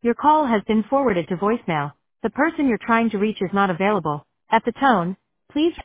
Your call has been forwarded to voicemail. The person you're trying to reach is not available. At the tone, please